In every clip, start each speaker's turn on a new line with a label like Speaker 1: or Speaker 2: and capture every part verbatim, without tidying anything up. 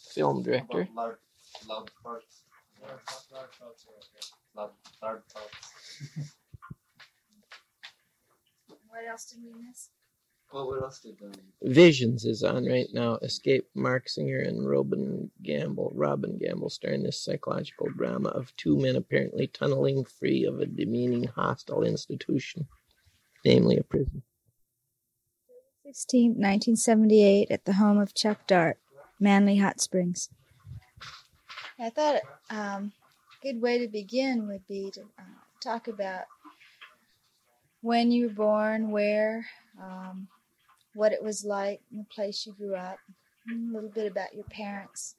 Speaker 1: film director.
Speaker 2: Loud, loud parts. Loud, loud parts are okay. Loud, loud parts.
Speaker 3: What else did we miss?
Speaker 2: Well, what else did um,
Speaker 1: Visions is on right now. Escape Marksinger and Robin Gamble. Robin Gamble star in this psychological drama of two men apparently tunneling free of a demeaning, hostile institution, namely a prison.
Speaker 3: sixteenth, nineteen seventy-eight, at the home of Chuck Dart, Manly Hot Springs. I thought um, a good way to begin would be to uh, talk about when you were born, where, um, what it was like in the place you grew up, and a little bit about your parents.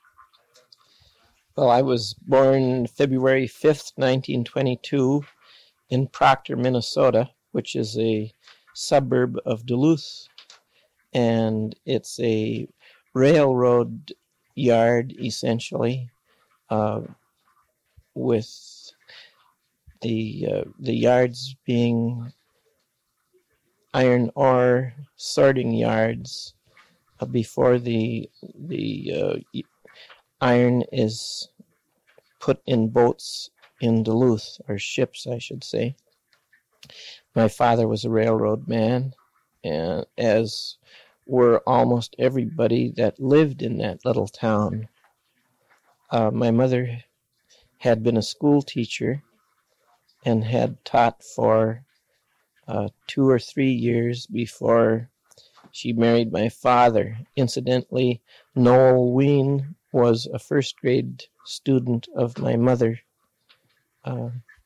Speaker 1: Well, I was born February fifth, nineteen twenty-two, in Proctor, Minnesota, which is a suburb of Duluth, and it's a railroad yard, essentially, uh, with the uh, the yards being iron ore sorting yards uh, before the the uh, iron is put in boats in Duluth, or ships, I should say. My father was a railroad man, and as were almost everybody that lived in that little town. Uh, my mother had been a school teacher and had taught for uh, two or three years before she married my father. Incidentally, Noel Ween was a first grade student of my mother. Uh,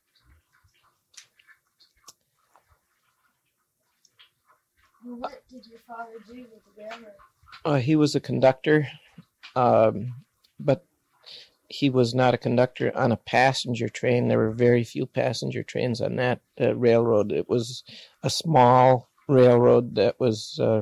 Speaker 3: Well, what did your father do with the railroad?
Speaker 1: uh, he was a conductor, um, but he was not a conductor on a passenger train. There were very few passenger trains on that uh, railroad. It was a small railroad that was uh,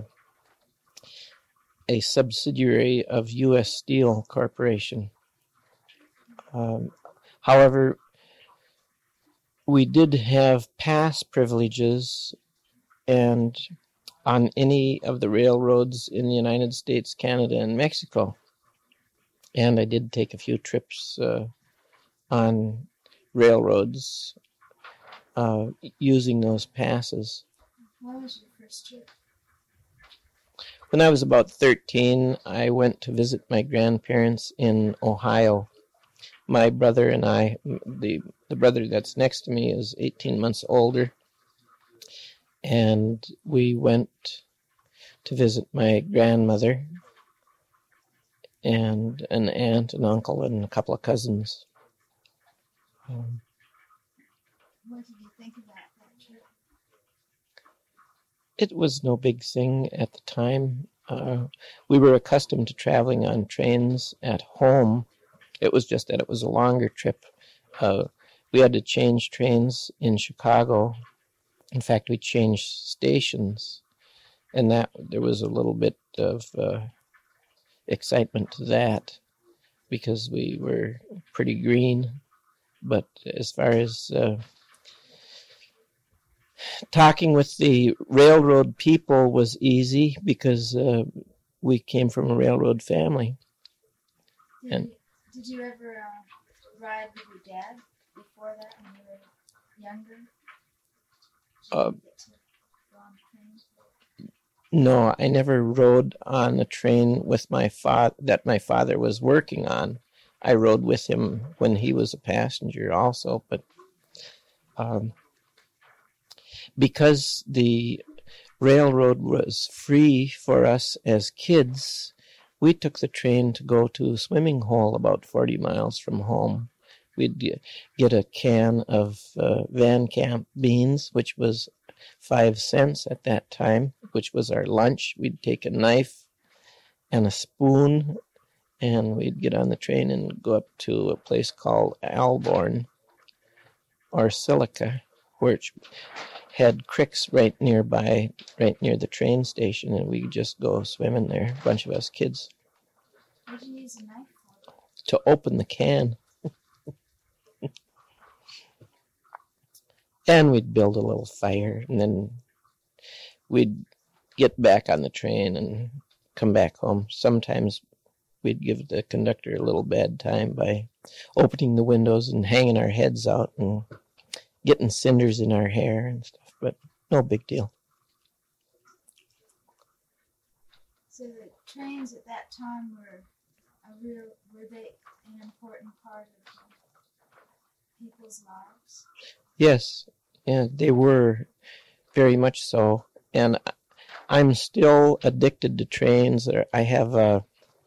Speaker 1: a subsidiary of U S Steel Corporation. Um, however, we did have pass privileges, and on any of the railroads in the United States, Canada, and Mexico. And I did take a few trips uh, on railroads uh, using those passes.
Speaker 3: What was your first trip?
Speaker 1: When I was about thirteen, I went to visit my grandparents in Ohio. My brother and I, the, the brother that's next to me is eighteen months older, and we went to visit my grandmother and an aunt and uncle and a couple of cousins. Um,
Speaker 3: What did you think about that trip?
Speaker 1: it was no big thing at the time. Uh, we were accustomed to traveling on trains at home. It was just that it was a longer trip. Uh, we had to change trains in Chicago. In fact, we changed stations, and that there was a little bit of uh, excitement to that because we were pretty green. But as far as uh, talking with the railroad people was easy because uh, we came from a railroad family.
Speaker 3: Did,
Speaker 1: And
Speaker 3: you, did you ever uh, ride with your dad before that when you were younger? Did
Speaker 1: Uh,
Speaker 3: you get to go on trains?
Speaker 1: no, I never rode on a train with my fa- that my father was working on. I rode with him when he was a passenger also, but um, because the railroad was free for us as kids, we took the train to go to a swimming hole about forty miles from home. We'd get a can of uh, Van Camp beans, which was five cents at that time, which was our lunch. We'd take a knife and a spoon, and we'd get on the train and go up to a place called Alborn or Silica, which had creeks right nearby, right near the train station, and we could just go swimming there, a bunch of us kids.
Speaker 3: What did you use a knife for?
Speaker 1: To open the can. And we'd build a little fire, and then we'd get back on the train and come back home. Sometimes we'd give the conductor a little bad time by opening the windows and hanging our heads out and getting cinders in our hair and stuff, but no big deal.
Speaker 3: So the trains at that time were a real, were they an important part of people's lives?
Speaker 1: Yes, yeah, they were very much so. And I'm still addicted to trains. I have a,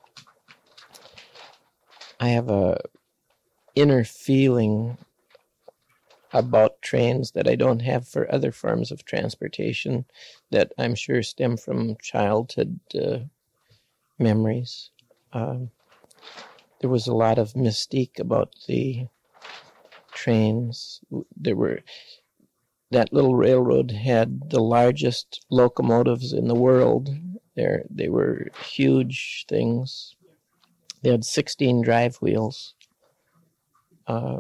Speaker 1: I have a inner feeling about trains that I don't have for other forms of transportation that I'm sure stem from childhood uh, memories. Um, there was a lot of mystique about the trains. There were that little railroad had the largest locomotives in the world. There, they were huge things. They had sixteen drive wheels. Uh,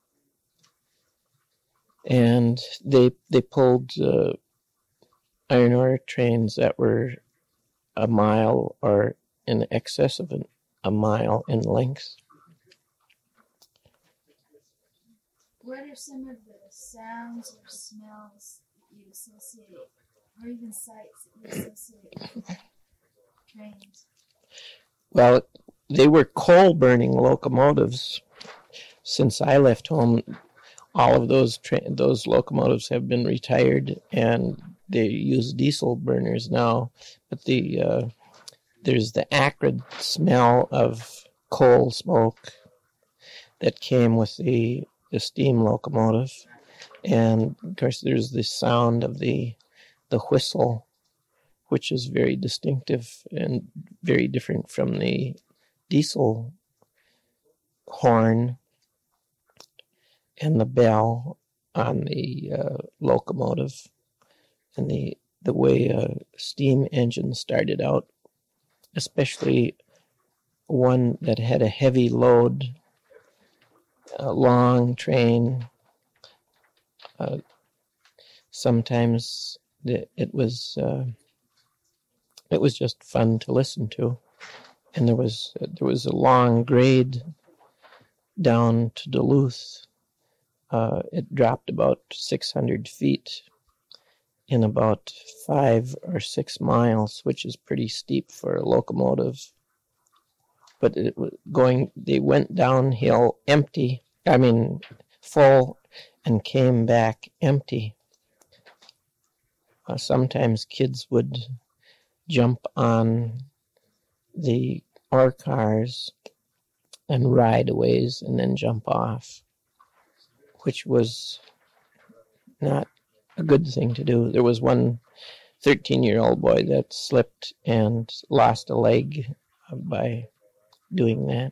Speaker 1: and they they pulled uh, iron ore trains that were a mile or in excess of an, a mile in length.
Speaker 3: What are some of the sounds or smells that you associate, or even sights that you associate with trains?
Speaker 1: Well, they were coal-burning locomotives. Since I left home, all of those tra- those locomotives have been retired, and they use diesel burners now. But the uh, there's the acrid smell of coal smoke that came with the the steam locomotive, and of course there's the sound of the the whistle, which is very distinctive and very different from the diesel horn, and the bell on the uh, locomotive, and the the way a steam engine started out, especially one that had a heavy load, a long train. Uh, sometimes the, it was uh, it was just fun to listen to, and there was there was a long grade down to Duluth. Uh, it dropped about six hundred feet in about five or six miles, which is pretty steep for a locomotive. But it was going, they went downhill empty, I mean full, and came back empty. Uh, sometimes kids would jump on the ore cars and ride a ways and then jump off, which was not a good thing to do. There was one thirteen-year-old boy that slipped and lost a leg by doing that.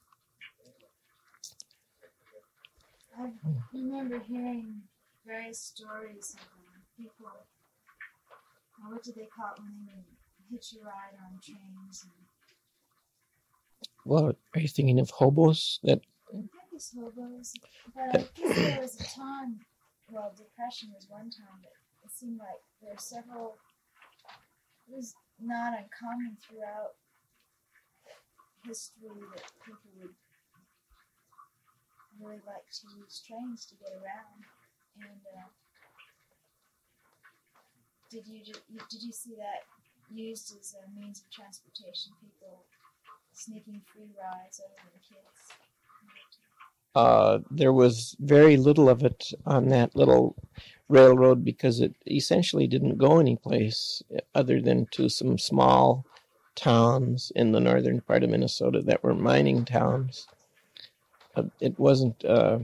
Speaker 3: I remember hearing various stories of um, people, uh, what do they call it when they would hitch a ride on trains? And
Speaker 1: Well, are you thinking of hobos? That
Speaker 3: I think it's hobos, but I guess there was a time, well, depression was one time, but it seemed like there were several, it was not uncommon throughout history that people would really like to use trains to get around. And uh, did you, you did you see that used as a means of transportation? People sneaking free rides over the kids.
Speaker 1: uh, there was very little of it on that little railroad because it essentially didn't go anyplace other than to some small towns in the northern part of Minnesota that were mining towns. Uh, it wasn't uh,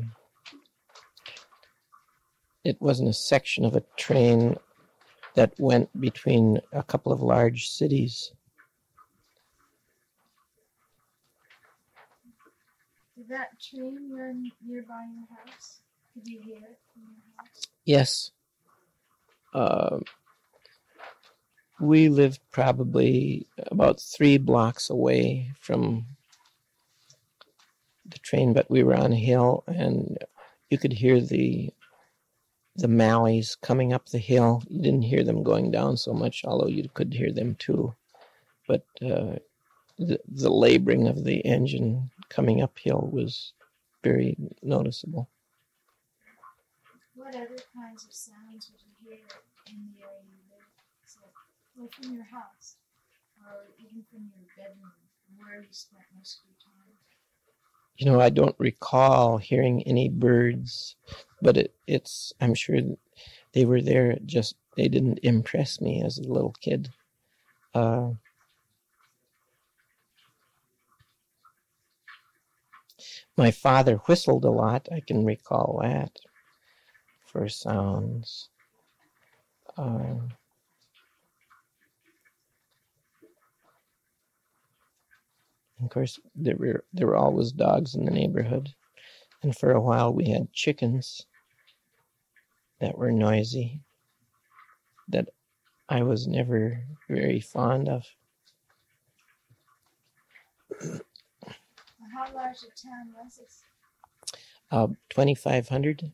Speaker 1: it wasn't a section of a train that went between a couple of large cities.
Speaker 3: Did that train run nearby your house? Could you hear it from your house?
Speaker 1: Yes. Uh, we lived probably about three blocks away from the train, but we were on a hill, and you could hear the the mallees coming up the hill. You didn't hear them going down so much, although you could hear them too. But uh, the, the laboring of the engine coming uphill was very noticeable.
Speaker 3: What other kinds of sounds would you hear in the area you live? So, well, from your house, or even from your bedroom, where you spent most of your time?
Speaker 1: You know, I don't recall hearing any birds, but it, it's, I'm sure they were there. It just, they didn't impress me as a little kid. Uh, my father whistled a lot. I can recall that for sounds. Uh, of course, there were there were always dogs in the neighborhood, and for a while we had chickens that were noisy, that I was never very fond of.
Speaker 3: How large a town was this?
Speaker 1: Uh, twenty-five hundred.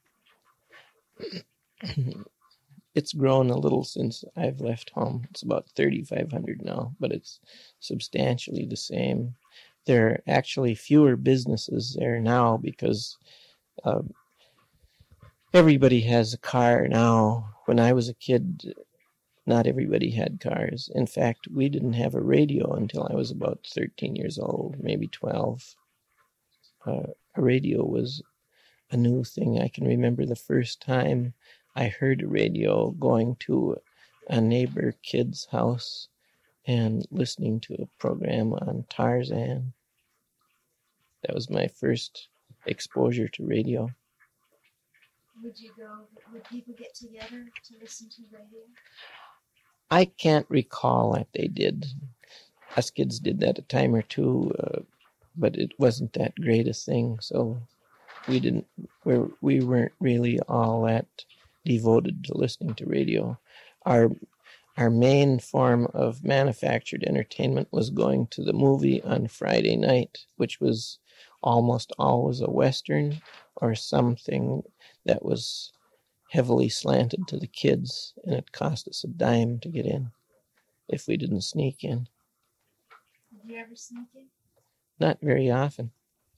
Speaker 1: It's grown a little since I've left home. It's about thirty-five hundred now, but it's substantially the same. There are actually fewer businesses there now because uh, everybody has a car now. When I was a kid, not everybody had cars. In fact, we didn't have a radio until I was about thirteen years old, maybe twelve. Uh, a radio was a new thing. I can remember the first time I heard a radio going to a neighbor kid's house and listening to a program on Tarzan. That was my first exposure to radio.
Speaker 3: Would you go, would people get together to listen to radio?
Speaker 1: I can't recall that they did. Us kids did that a time or two, uh, but it wasn't that great a thing, so we didn't, we're, we weren't really all that devoted to listening to radio. Our our main form of manufactured entertainment was going to the movie on Friday night, which was almost always a Western or something that was heavily slanted to the kids, and it cost us a dime to get in if we didn't sneak in.
Speaker 3: Did you ever sneak in?
Speaker 1: Not very often.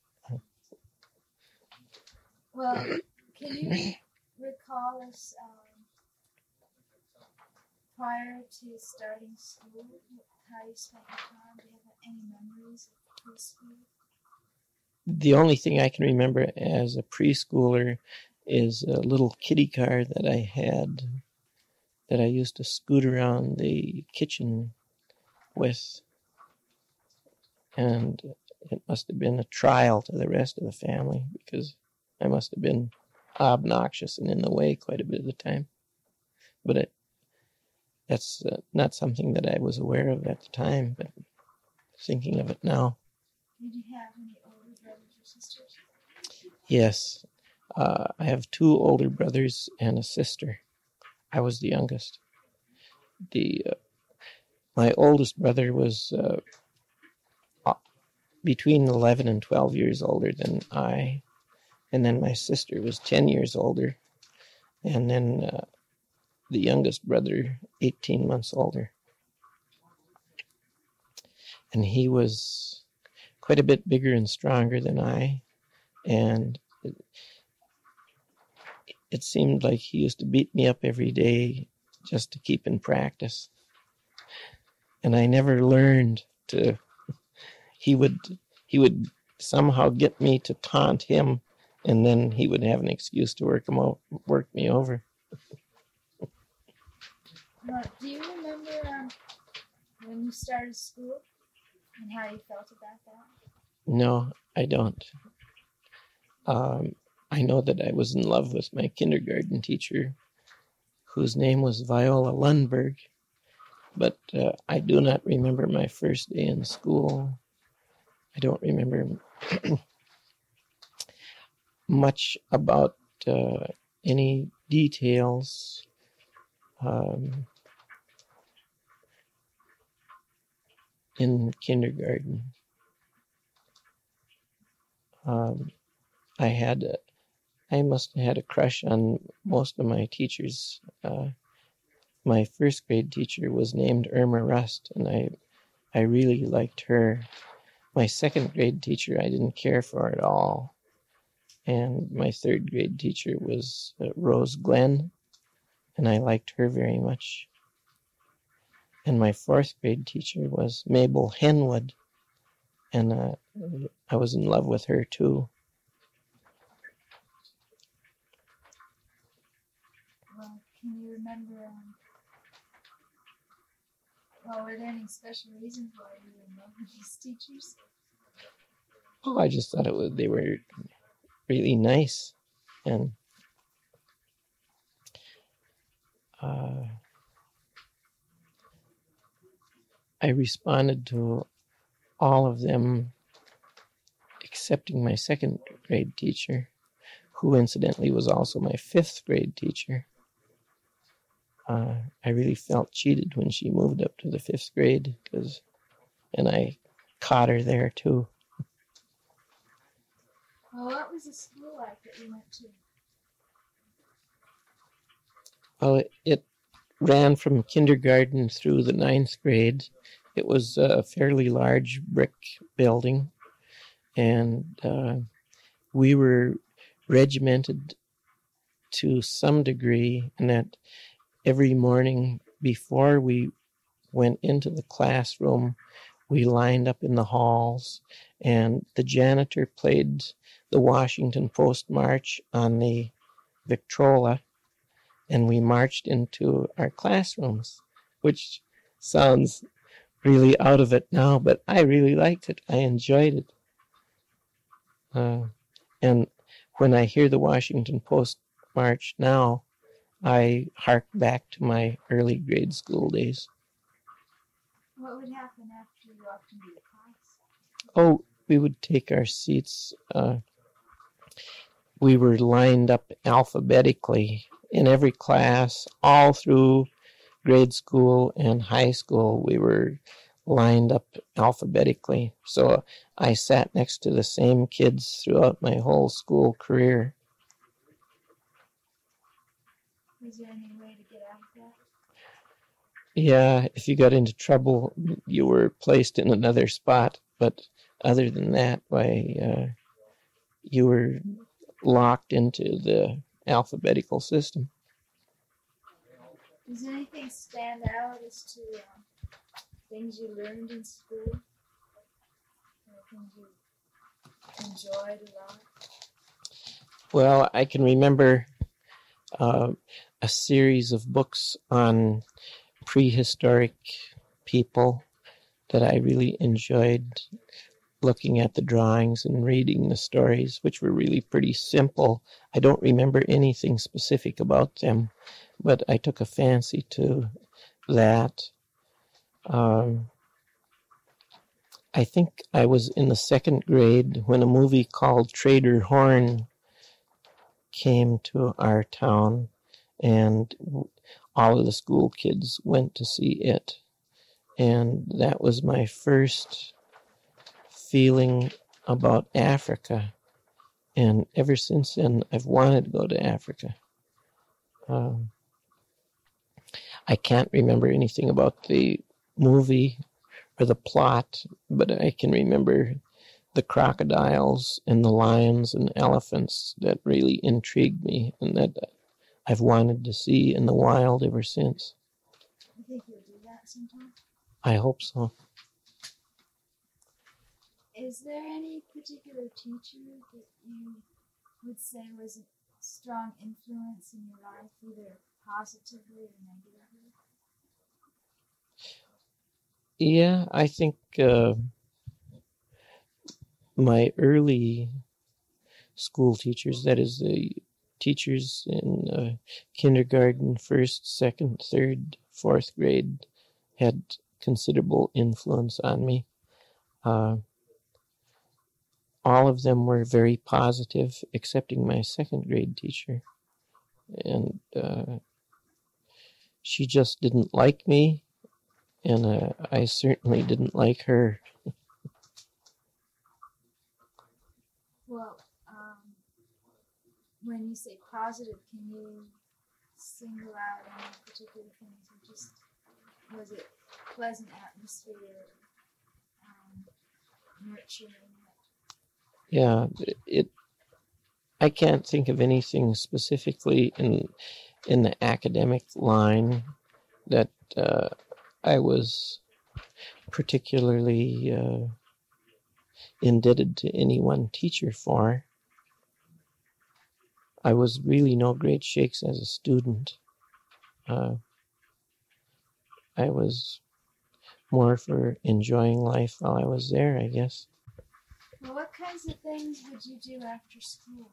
Speaker 3: Well, can you recall us um, prior to starting school, how you spent your time? Do you have any memories of preschool?
Speaker 1: The only thing I can remember as a preschooler is a little kiddie car that I had that I used to scoot around the kitchen with. And it must have been a trial to the rest of the family because I must have been obnoxious and in the way quite a bit of the time. But it, that's uh, not something that I was aware of at the time, but thinking of it now.
Speaker 3: Did you have any older brothers or sisters?
Speaker 1: Yes. Uh, I have two older brothers and a sister. I was the youngest. The uh, my oldest brother was uh, between eleven and twelve years older than I. And then my sister was ten years older. And then uh, the youngest brother, eighteen months older. And he was quite a bit bigger and stronger than I. And it, it seemed like he used to beat me up every day just to keep in practice. And I never learned to, he would, he would somehow get me to taunt him, and then he would have an excuse to work him o- work me over.
Speaker 3: Well, do you remember um, when you started school and how you felt about that?
Speaker 1: No, I don't. Um, I know that I was in love with my kindergarten teacher, whose name was Viola Lundberg, but uh, I do not remember my first day in school. I don't remember much about uh, any details. Um, in kindergarten. Um, I had, a, I must have had a crush on most of my teachers. Uh, my first grade teacher was named Irma Rust, and I I really liked her. My second grade teacher I didn't care for at all. And my third grade teacher was uh, Rose Glenn, and I liked her very much. And my fourth grade teacher was Mabel Henwood, and uh, I was in love with her too.
Speaker 3: Well, can you remember, um, well, were there any special reasons why you were in love with these teachers?
Speaker 1: Oh, I just thought it was, they were really nice. And uh, I responded to all of them excepting my second grade teacher, who incidentally was also my fifth grade teacher. Uh, I really felt cheated when she moved up to the fifth grade, because, and I caught her there too.
Speaker 3: Well, what was the school like that you went to?
Speaker 1: Well, it, it ran from kindergarten through the ninth grade. It was a fairly large brick building, and uh, we were regimented to some degree in that every morning before we went into the classroom, we lined up in the halls, and the janitor played the Washington Post March on the Victrola, and we marched into our classrooms, which sounds really out of it now, but I really liked it. I enjoyed it. Uh, and when I hear the Washington Post March now, I hark back to my early grade school days.
Speaker 3: What would happen after you walked into the class?
Speaker 1: Oh, we would take our seats. Uh, we were lined up alphabetically in every class, all through grade school and high school. We were lined up alphabetically. So I sat next to the same kids throughout my whole school career.
Speaker 3: Was there any way to get out of that?
Speaker 1: Yeah, if you got into trouble, you were placed in another spot. But other than that, why, uh, you were locked into the alphabetical system.
Speaker 3: Does anything stand out as to um, things you learned in school? Or things you enjoyed a lot?
Speaker 1: Well, I can remember uh, a series of books on prehistoric people that I really enjoyed looking at the drawings and reading the stories, which were really pretty simple. I don't remember anything specific about them, but I took a fancy to that. Um, I think I was in the second grade when a movie called Trader Horn came to our town, and all of the school kids went to see it. And that was my first feeling about Africa. And ever since then, I've wanted to go to Africa. Um, I can't remember anything about the movie or the plot, but I can remember the crocodiles and the lions and elephants that really intrigued me and that I've wanted to see in the wild ever since.
Speaker 3: You think you'll do that sometime?
Speaker 1: I hope so.
Speaker 3: Is there any particular teacher that you would say was a strong influence in your life, either positively or negatively?
Speaker 1: Yeah, I think uh, my early school teachers, that is the teachers in uh, kindergarten, first, second, third, fourth grade, had considerable influence on me. Uh, all of them were very positive, excepting my second grade teacher. And uh, she just didn't like me, and uh, I certainly didn't like her.
Speaker 3: Well, um, when you say positive, can you single out any particular things, or just was it pleasant atmosphere? nurturing.
Speaker 1: Yeah, it. I can't think of anything specifically in in the academic line that uh, I was particularly uh, indebted to any one teacher for. I was really no great shakes as a student. Uh, I was more for enjoying life while I was there, I guess.
Speaker 3: Well, what kinds of things would you do after school?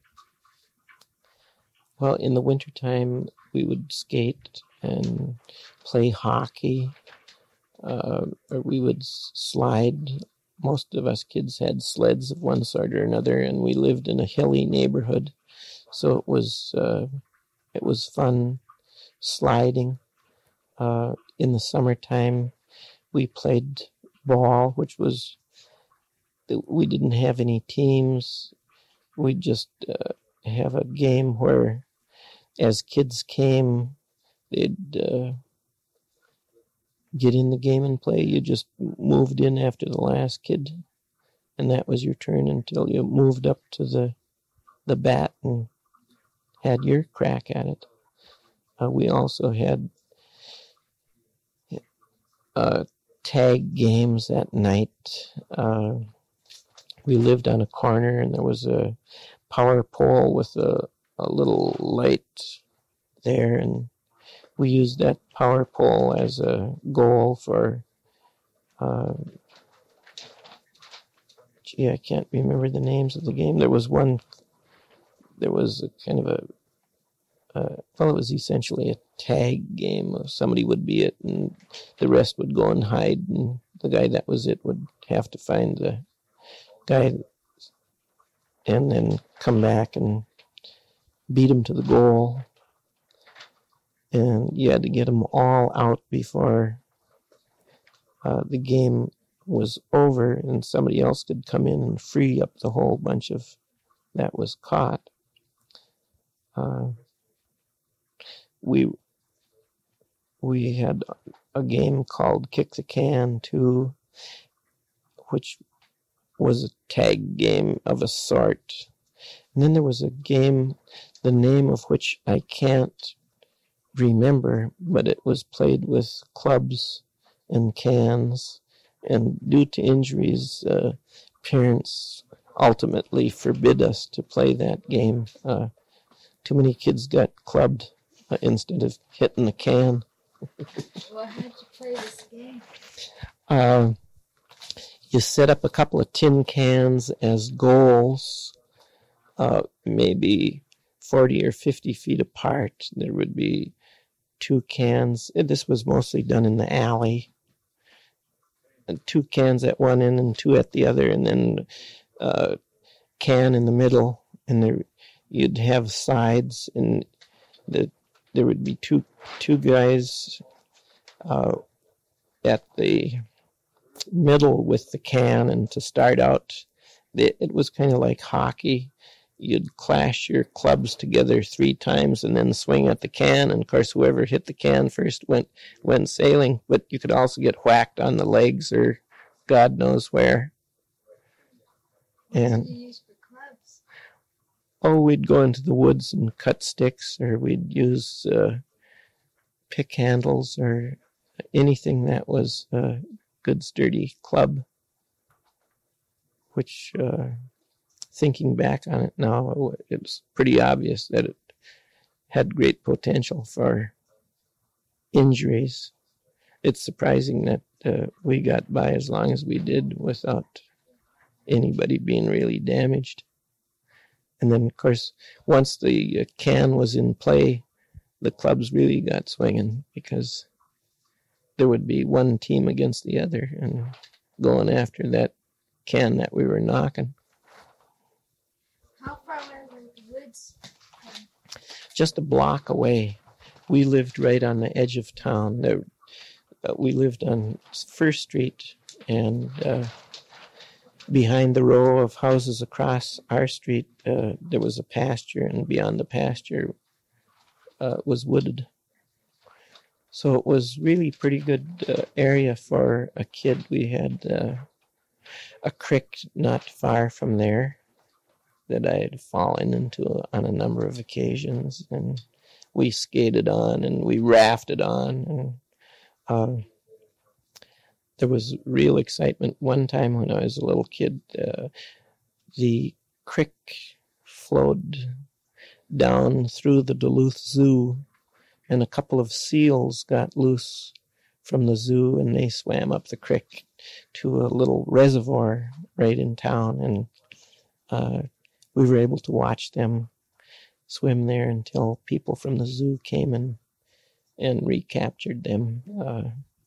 Speaker 1: Well, in the wintertime, we would skate and play hockey. Uh, or we would slide. Most of us kids had sleds of one sort or another, and we lived in a hilly neighborhood, so it was uh, it was fun sliding. Uh, in the summertime, we played ball, which was we didn't have any teams. We'd just uh, have a game where, as kids came, they'd uh, get in the game and play. You just moved in after the last kid, and that was your turn until you moved up to the the bat and had your crack at it. Uh, we also had uh, tag games at night. Uh, we lived on a corner, and there was a power pole with a, a little light there, and we used that power pole as a goal for, uh, gee, I can't remember the names of the game. There was one, there was a kind of a, uh, well, it was essentially a tag game. Somebody would be it, and the rest would go and hide, and the guy that was it would have to find the guy and then come back and beat him to the goal. And you had to get them all out before uh, the game was over, and somebody else could come in and free up the whole bunch of that was caught. Uh, we we had a game called Kick the Can too, which was a tag game of a sort. And then there was a game, the name of which I can't remember, but it was played with clubs and cans, and due to injuries, uh, parents ultimately forbid us to play that game. Uh, too many kids got clubbed uh, instead of hitting the can.
Speaker 3: Well, how'd you play this game?
Speaker 1: Uh, you set up a couple of tin cans as goals, uh, maybe forty or fifty feet apart. There would be two cans. This was mostly done in the alley. And two cans at one end and two at the other, and then uh, can in the middle. And there, you'd have sides, and the, there would be two two guys uh, at the middle with the can. And to start out, it, it was kind of like hockey. You'd clash your clubs together three times and then swing at the can. And, of course, whoever hit the can first went went sailing. But you could also get whacked on the legs or God knows where.
Speaker 3: What
Speaker 1: and
Speaker 3: did you use for clubs?
Speaker 1: Oh, we'd go into the woods and cut sticks, or we'd use uh, pick handles or anything that was a good, sturdy club, which... Uh, Thinking back on it now, it was pretty obvious that it had great potential for injuries. It's surprising that uh, we got by as long as we did without anybody being really damaged. And then, of course, once the uh, can was in play, the clubs really got swinging, because there would be one team against the other and going after that can that we were knocking.
Speaker 3: How far away were the woods?
Speaker 1: Just a block away. We lived right on the edge of town. There, uh, we lived on First Street, and uh, behind the row of houses across our street, uh, there was a pasture, and beyond the pasture uh, was wooded. So it was really pretty good uh, area for a kid. We had uh, a creek not far from there that I had fallen into on a number of occasions, and we skated on and we rafted on, and uh, there was real excitement. One time when I was a little kid, uh, the creek flowed down through the Duluth Zoo, and a couple of seals got loose from the zoo, and they swam up the creek to a little reservoir right in town, and uh, we were able to watch them swim there until people from the zoo came and and recaptured them. Uh,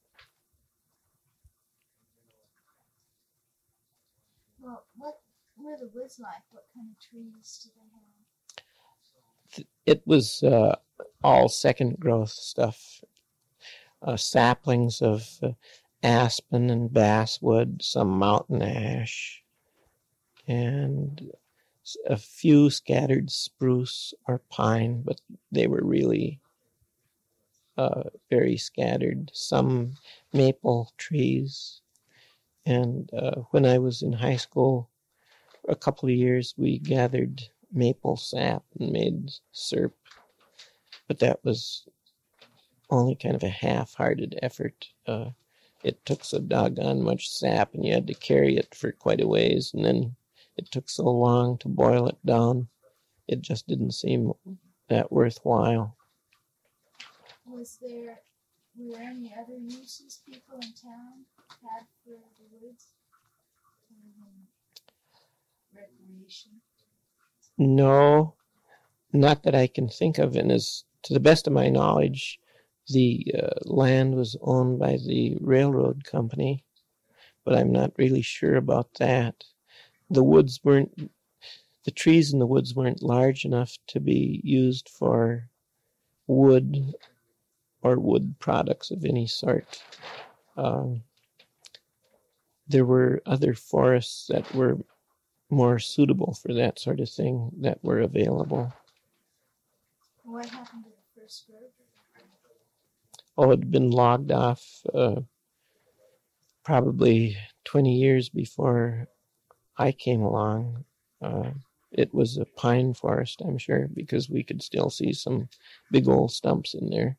Speaker 3: Well, what what are the woods like? What kind of trees do they have?
Speaker 1: it was uh, all second growth stuff, uh, saplings of uh, aspen and basswood, some mountain ash, and a few scattered spruce or pine, but they were really uh, very scattered. Some maple trees. And uh, when I was in high school, a couple of years, we gathered maple sap and made syrup. But that was only kind of a half-hearted effort. Uh, it took so doggone much sap, and you had to carry it for quite a ways, and then it took so long to boil it down, it just didn't seem that worthwhile.
Speaker 3: Was there were there any other uses people in town had for the woods? Um, recreation?
Speaker 1: No, not that I can think of. And as to the best of my knowledge, the uh, land was owned by the railroad company, but I'm not really sure about that. The woods weren't, the trees in the woods weren't large enough to be used for wood or wood products of any sort. Um, there were other forests that were more suitable for that sort of thing that were available.
Speaker 3: What happened to the first road?
Speaker 1: Oh, it had been logged off uh, probably twenty years before I came along. Uh, it was a pine forest, I'm sure, because we could still see some big old stumps in there.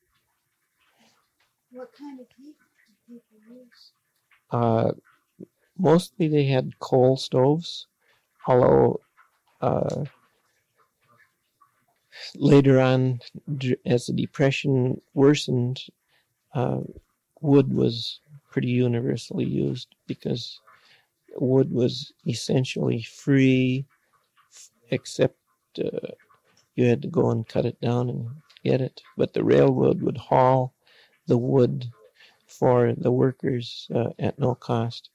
Speaker 3: What kind of heat did people use?
Speaker 1: Uh, mostly they had coal stoves, although uh, later on, as the Depression worsened, uh, wood was pretty universally used because wood was essentially free, except uh, you had to go and cut it down and get it. But the railroad would haul the wood for the workers uh, at no cost.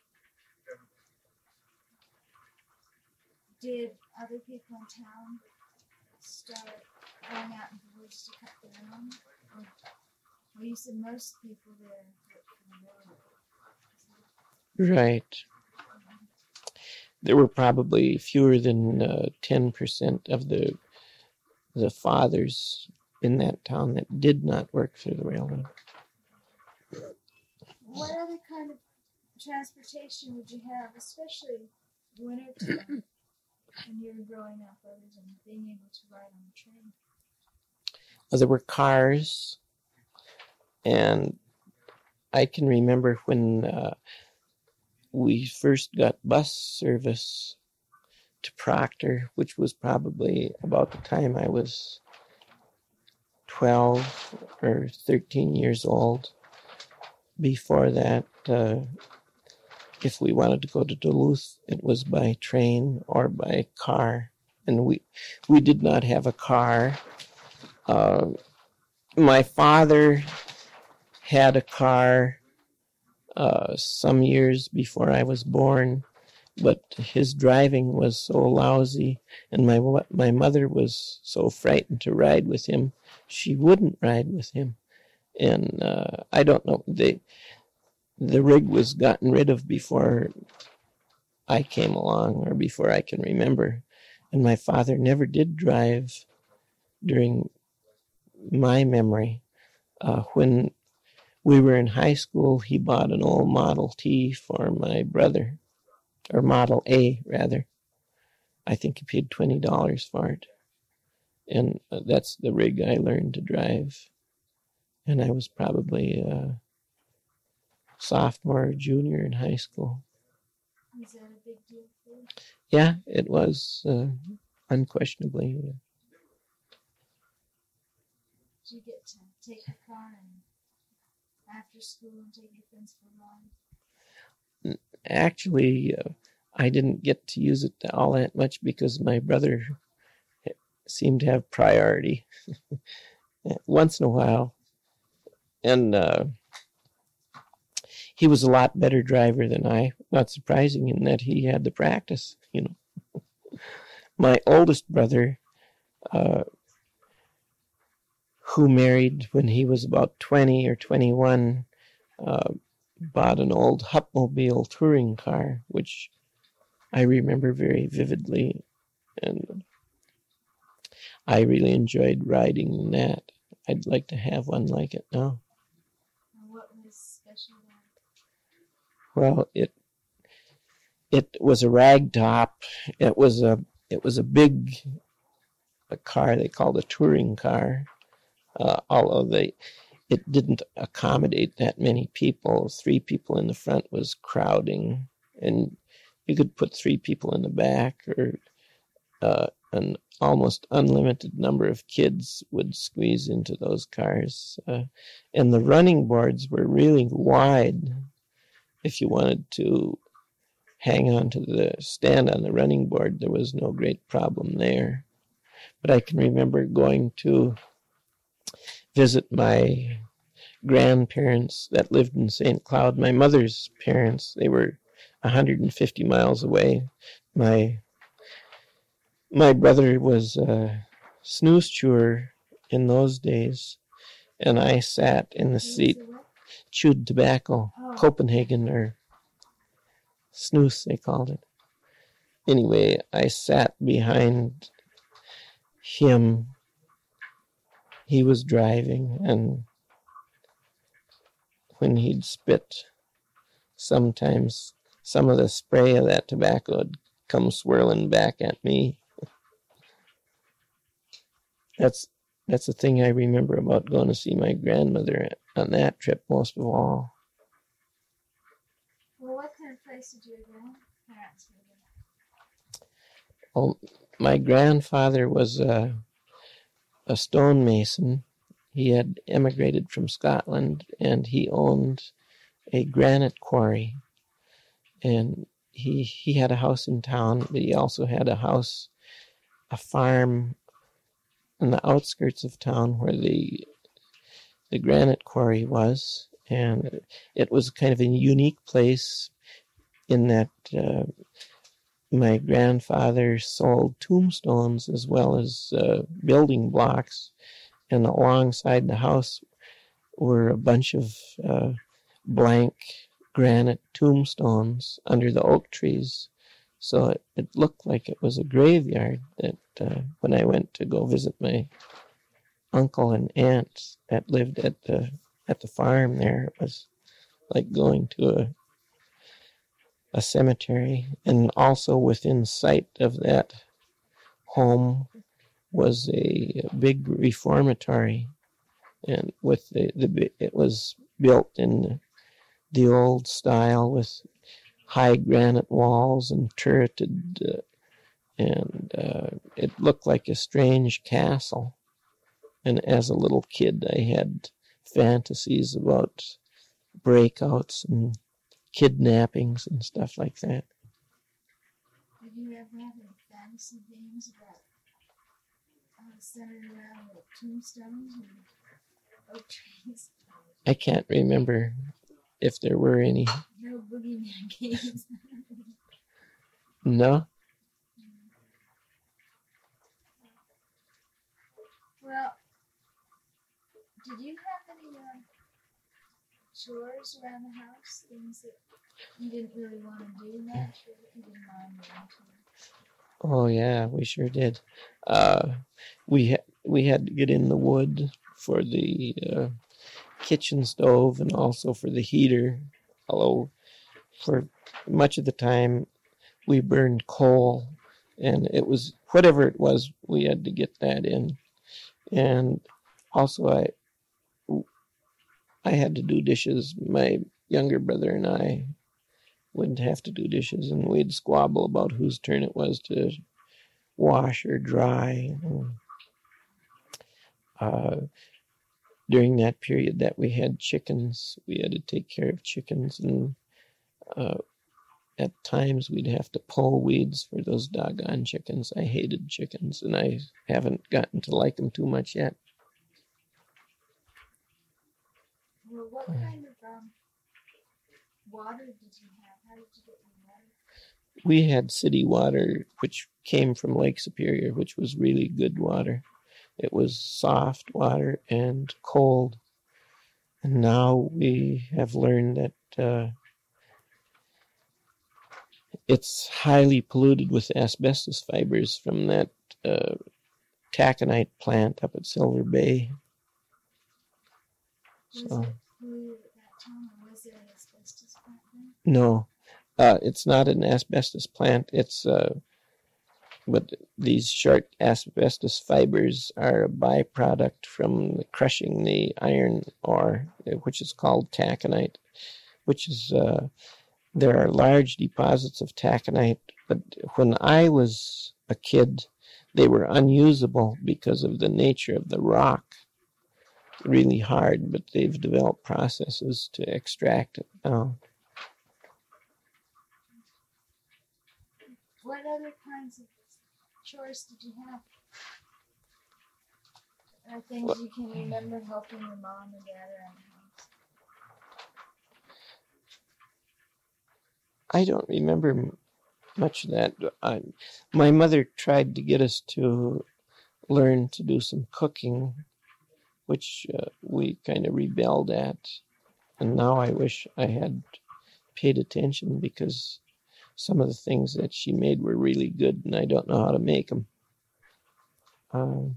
Speaker 3: Did other people in town start going out in the woods to cut their own? Or, well, you said most people there worked for the railroad.
Speaker 1: Right. There were probably fewer than uh, ten percent of the the fathers in that town that did not work for the railroad.
Speaker 3: What other kind of transportation would you have, especially winter time when you were growing up, other than being able to ride on a train?
Speaker 1: Well, there were cars, and I can remember when uh, we first got bus service to Proctor, which was probably about the time I was twelve or thirteen years old. Before that, uh, if we wanted to go to Duluth, it was by train or by car. And we we did not have a car. Uh, my father had a car uh, some years before I was born, but his driving was so lousy, and my my mother was so frightened to ride with him, she wouldn't ride with him. And uh, I don't know, they, the rig was gotten rid of before I came along, or before I can remember. And my father never did drive during my memory. Uh, when we were in high school, he bought an old Model T for my brother, or Model A, rather. I think he paid twenty dollars for it. And that's the rig I learned to drive. And I was probably a sophomore or junior in high school.
Speaker 3: Was that a big deal for you?
Speaker 1: Yeah, it was, uh, unquestionably.
Speaker 3: Did you get to take your car and after school and take your friends for a ride?
Speaker 1: Actually, uh, I didn't get to use it all that much because my brother seemed to have priority once in a while. And uh, he was a lot better driver than I. Not surprising in that he had the practice, you know. My oldest brother, uh, who married when he was about twenty or twenty-one, uh, bought an old Hupmobile touring car, which I remember very vividly, and I really enjoyed riding in that. I'd like to have one like it now.
Speaker 3: And what was special about it?
Speaker 1: Well, it it was a ragtop. It was a it was a big a car they called a touring car. Uh, although they it didn't accommodate that many people. Three people in the front was crowding, and you could put three people in the back, or uh, an almost unlimited number of kids would squeeze into those cars. Uh, and the running boards were really wide. If you wanted to hang on to the stand on the running board, there was no great problem there. But I can remember going to visit my grandparents that lived in Saint Cloud. My mother's parents, they were one hundred fifty miles away. My my brother was a snooze chewer in those days, and I sat in the seat, chewed tobacco, Copenhagen, or snooze they called it. Anyway, I sat behind him. He was driving, and when he'd spit, sometimes some of the spray of that tobacco would come swirling back at me. That's that's the thing I remember about going to see my grandmother on that trip most of all.
Speaker 3: Well, what kind of place did your grandparents live in?
Speaker 1: Well, my grandfather was a, a stonemason. He had emigrated from Scotland, and he owned a granite quarry. And he he had a house in town, but he also had a house, a farm on the outskirts of town where the the granite quarry was. And it was kind of a unique place in that uh, my grandfather sold tombstones as well as uh, building blocks. And alongside the house were a bunch of uh, blank granite tombstones under the oak trees. So it, it looked like it was a graveyard that uh, when I went to go visit my uncle and aunt that lived at the at the farm there, it was like going to a a cemetery. And also within sight of that home was a, a big reformatory, and with the, the it was built in the, the old style with high granite walls and turreted, uh, and uh, it looked like a strange castle. And as a little kid, I had fantasies about breakouts and kidnappings and stuff like that.
Speaker 3: Did you ever have any fantasy games about uh, centered around the tombstones and oak trees?
Speaker 1: I can't remember if there were any.
Speaker 3: No boogeyman games.
Speaker 1: No?
Speaker 3: Well, did you have any um, chores around the house? Things that you didn't really want to do much, or you didn't mind doing too?
Speaker 1: Oh yeah, we sure did. Uh, we ha- we had to get in the wood for the uh, kitchen stove and also for the heater, although for much of the time we burned coal, and it was whatever it was, we had to get that in. And also I I had to do dishes. My younger brother and I would have to do dishes, and we'd squabble about whose turn it was to wash or dry. Uh, during that period that we had chickens, we had to take care of chickens, and uh, at times we'd have to pull weeds for those doggone chickens. I hated chickens, and I haven't gotten to like them too much yet.
Speaker 3: Well, what kind of um, water did you have? How did you get your water?
Speaker 1: We had city water, which came from Lake Superior, which was really good water. It was soft water and cold. And now we have learned that uh, it's highly polluted with asbestos fibers from that uh, taconite plant up at Silver Bay.
Speaker 3: Was
Speaker 1: So,
Speaker 3: it polluted at that time, or was there an asbestos plant there?
Speaker 1: no, uh, it's not an asbestos plant. It's uh, but these short asbestos fibers are a byproduct from the crushing the iron ore, which is called taconite, which is, uh, there are large deposits of taconite, but when I was a kid, they were unusable because of the nature of the rock. Really hard, but they've developed processes to extract it now.
Speaker 3: What other kinds of chores did you have? Or things
Speaker 1: Well,
Speaker 3: you can remember helping your mom or dad around the house?
Speaker 1: I don't remember much of that. I, my mother tried to get us to learn to do some cooking, which uh, we kind of rebelled at. And now I wish I had paid attention, because some of the things that she made were really good, and I don't know how to make them. Um,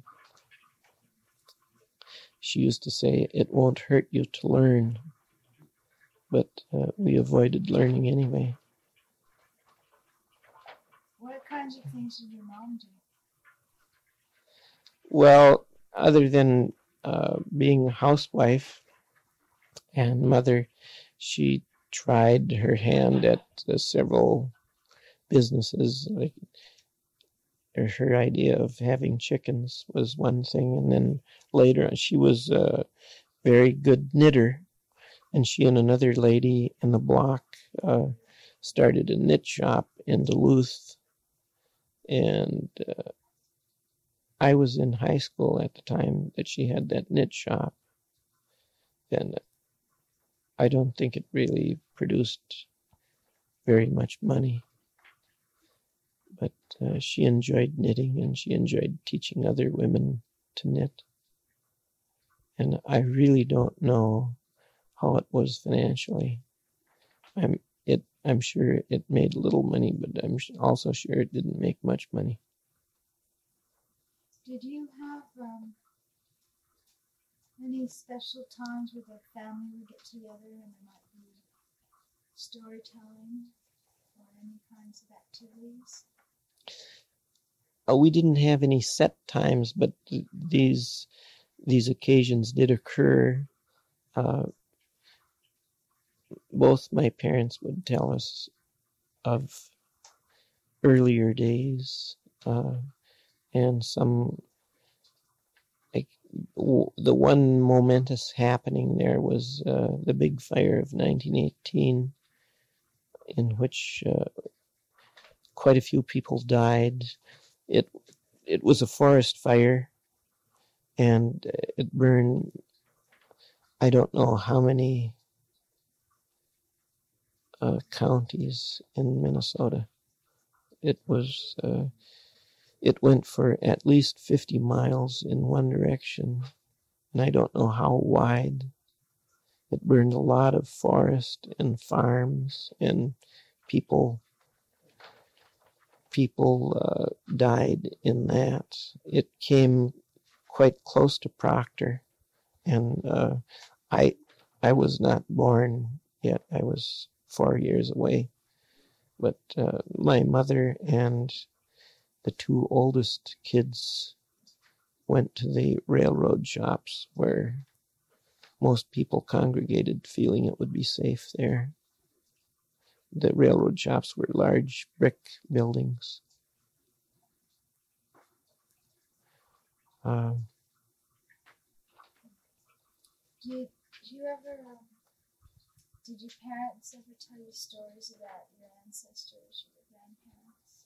Speaker 1: she used to say, it won't hurt you to learn, but uh, we avoided learning anyway.
Speaker 3: What kinds of things did your mom do?
Speaker 1: Well, other than uh, being a housewife and mother, she tried her hand at uh, several businesses. Like, her idea of having chickens was one thing, and then later she was a very good knitter, and she and another lady in the block uh, started a knit shop in Duluth, and uh, I was in high school at the time that she had that knit shop, and I don't think it really produced very much money. But uh, she enjoyed knitting, and she enjoyed teaching other women to knit. And I really don't know how it was financially. I'm it. I'm sure it made little money, but I'm also sure it didn't make much money.
Speaker 3: Did you have um, any special times where the family would get together and there might be storytelling or any kinds of activities?
Speaker 1: Uh, we didn't have any set times, but th- these these occasions did occur. Uh, both my parents would tell us of earlier days, uh, and some, like, w- the one momentous happening there was uh, the big fire of nineteen eighteen, in which uh, quite a few people died. It it was a forest fire, and it burned, I don't know how many uh, counties in Minnesota. It was uh, it went for at least fifty miles in one direction, and I don't know how wide. It burned a lot of forest and farms, and people people uh, died in that. It came quite close to Proctor, and uh, I I was not born yet. I was four years away. But uh, my mother and the two oldest kids went to the railroad shops where most people congregated, feeling it would be safe there. The railroad shops were large brick buildings. Um,
Speaker 3: Did you ever, um, did your parents ever tell you stories about your ancestors or your grandparents?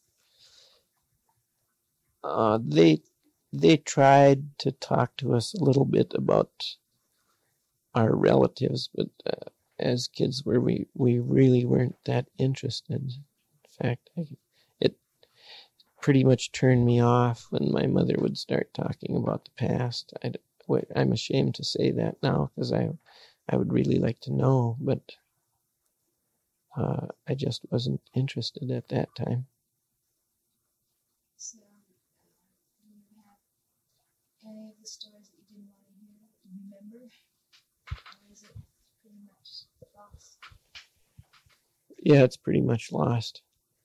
Speaker 1: uh, they they tried to talk to us a little bit about our relatives, but uh, as kids, were we we really weren't that interested. In fact, I, it pretty much turned me off when my mother would start talking about the past. I'd, I'm ashamed to say that now because I, I would really like to know, but uh, I just wasn't interested at that time.
Speaker 3: So, uh, do you have any of the stories that you didn't want to hear that you remember? Or is it pretty much lost?
Speaker 1: Yeah, it's pretty much lost.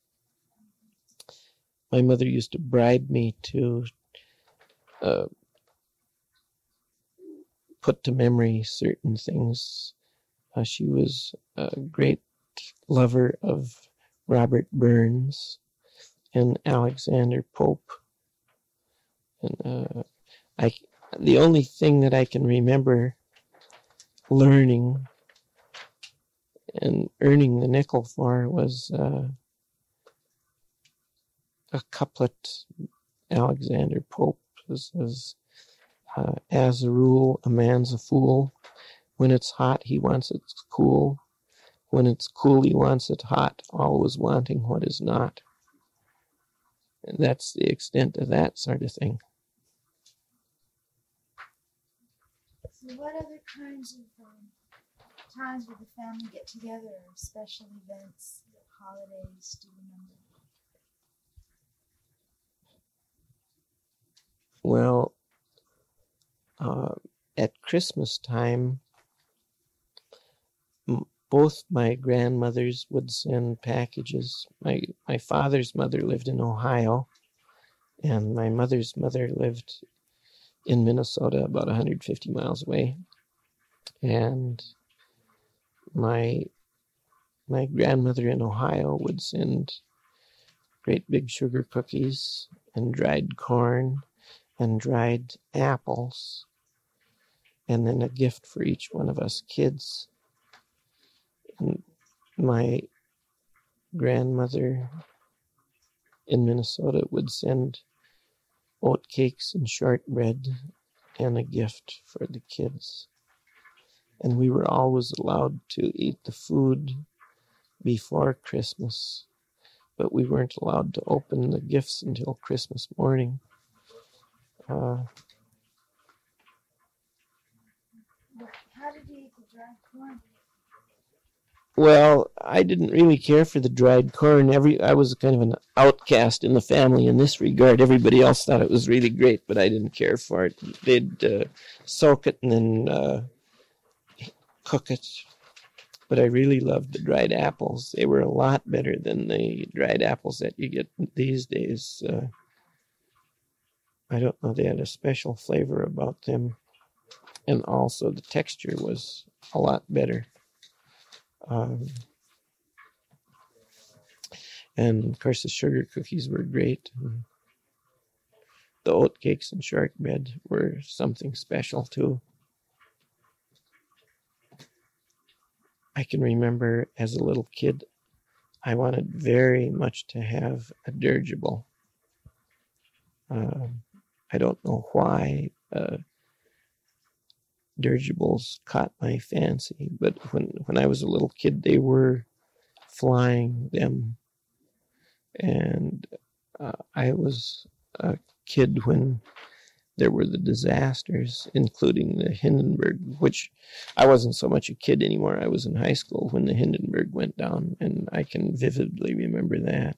Speaker 1: My mother used to bribe me to uh, put to memory certain things. Uh, she was a great lover of Robert Burns and Alexander Pope. And uh, I, the only thing that I can remember learning and earning the nickel for was uh, a couplet. Alexander Pope says, uh, as a rule, a man's a fool. When it's hot, he wants it cool. When it's cool, he wants it hot, always wanting what is not. And that's the extent of that sort of thing.
Speaker 3: So what other kinds of um, times would the family get together, or special events, holidays, do you remember?
Speaker 1: Well, uh, at Christmas time, m- both my grandmothers would send packages. My, my father's mother lived in Ohio, and my mother's mother lived in Minnesota, about one hundred fifty miles away. And my my grandmother in Ohio would send great big sugar cookies and dried corn and dried apples, and then a gift for each one of us kids. And my grandmother in Minnesota would send oat cakes and shortbread and a gift for the kids. And we were always allowed to eat the food before Christmas, but we weren't allowed to open the gifts until Christmas morning. Uh,
Speaker 3: How did you eat the dried corn?
Speaker 1: well, I didn't really care for the dried corn. Every I was kind of an outcast in the family in this regard. Everybody else thought it was really great, but I didn't care for it. They'd uh, soak it and then uh, cook it. But I really loved the dried apples. They were a lot better than the dried apples that you get these days. Uh, I don't know, they had a special flavor about them. And also the texture was a lot better. Um, and of course the sugar cookies were great. The oat cakes and shortbread were something special too. I can remember as a little kid, I wanted very much to have a dirigible. Um, I don't know why uh, dirigibles caught my fancy, but when, when I was a little kid, they were flying them. And uh, I was a kid when there were the disasters, including the Hindenburg, which I wasn't so much a kid anymore. I was in high school when the Hindenburg went down, and I can vividly remember that.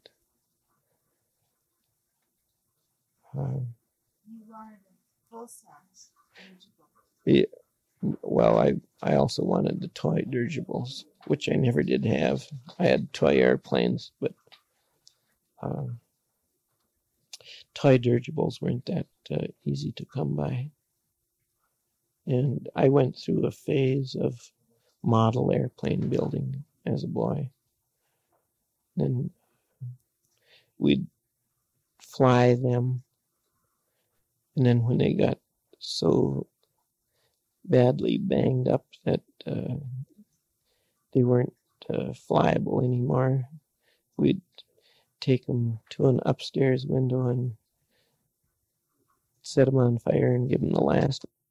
Speaker 1: Um,
Speaker 3: You wanted a full size dirigible.
Speaker 1: yeah, well, I I also wanted the toy dirigibles, which I never did have. I had toy airplanes, but um, toy dirigibles weren't that uh, easy to come by. And I went through a phase of model airplane building as a boy. Then we'd fly them, and then when they got so badly banged up that uh, they weren't uh, flyable anymore, we'd take them to an upstairs window and set them on fire and give them the last